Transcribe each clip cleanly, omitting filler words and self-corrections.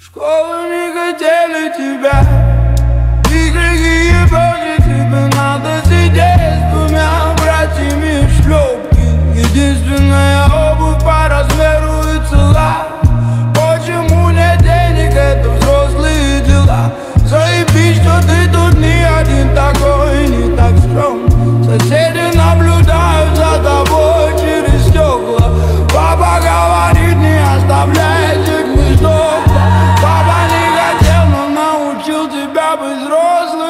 Школы не хотели тебя, игры ебёши, тебе надо сидеть с двумя братьями в шлёпке. Единственная обувь по размеру и цела. Почему нет денег, это взрослые дела. Заебись, что ты тут не один такой, не так скромный. Соседи наблюдают за тобой через стекла. Папа говорит, не оставляйте гнездо. Папа не хотел, но научил тебя быть взрослым.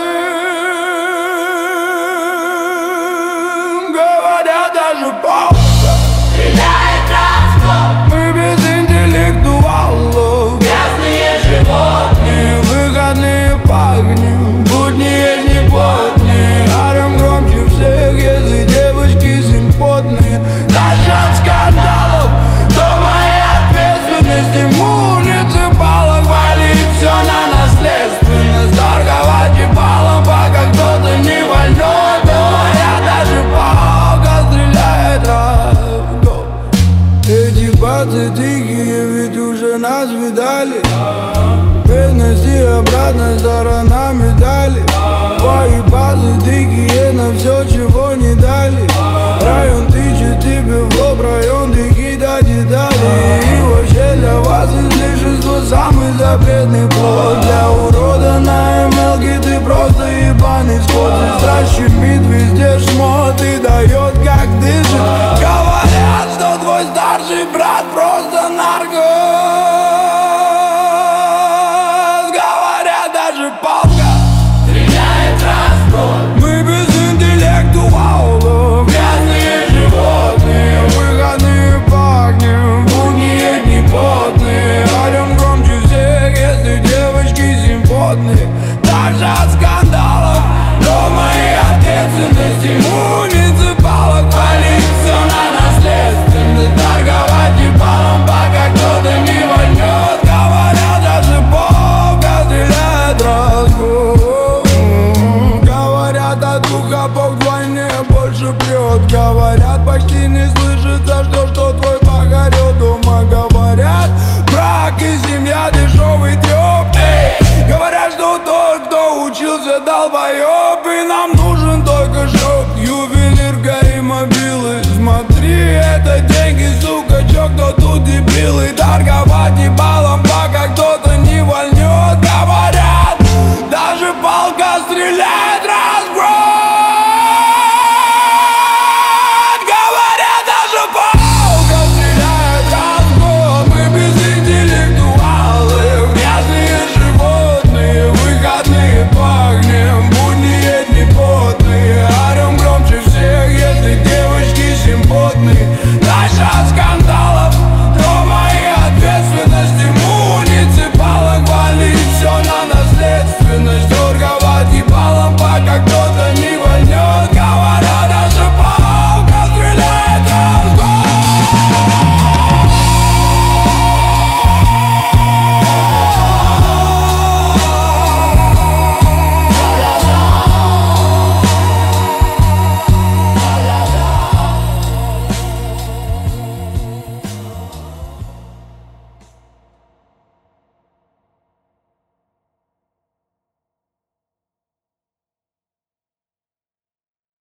Говорят, даже папа стреляет транспорт. Мы без интеллектуалов, Грязные животные, выходные пахнем, будни есть не плотные. Орем громче всех, если девочки симпотные. Даже от скандалов до моей ответственности. Муниципалов валит все на наследственность. Торговать ебалом, пока кто-то не вольной. Говорят, даже палка стреляет раз в год. Эти бацы тихие, ведь уже нас видали. Бедность и обратная сторона медали. Твои базы дикие на все, чего не дали. Район тычет тебе в лоб, район дикий до деталей. И вообще для вас излишество самый запретный плод. Для урода на МЛГ ты просто ебаный скот. Сестра щемит везде шмот и дает как дышит. Говорят, что твой старший брат просто наркос. Говорят, даже палка стреляет транспорт. мы без интеллектуалов, Грязные животные, выходные пахнем, будни не потные. Орем громче всех, если девочки симпотные. Даже от скандалов до моей ответственности. Муниципалов валит все на наследственность. Торговать ебалом, пока кто-то не вольнет. Говорят, даже Бога стреляет раз в год. Говорят, от духа Бог вдвойне больше прет. Говорят, почти не слышится, что твой погорел. Дома говорят, брак и семья дешевый треп. Говорят, что тот, кто учился, долбоеб. И нам нужен только шок, ювелирка и мобилы. Смотри, это деньги, сука, чё, кто тут дебилы. Торговать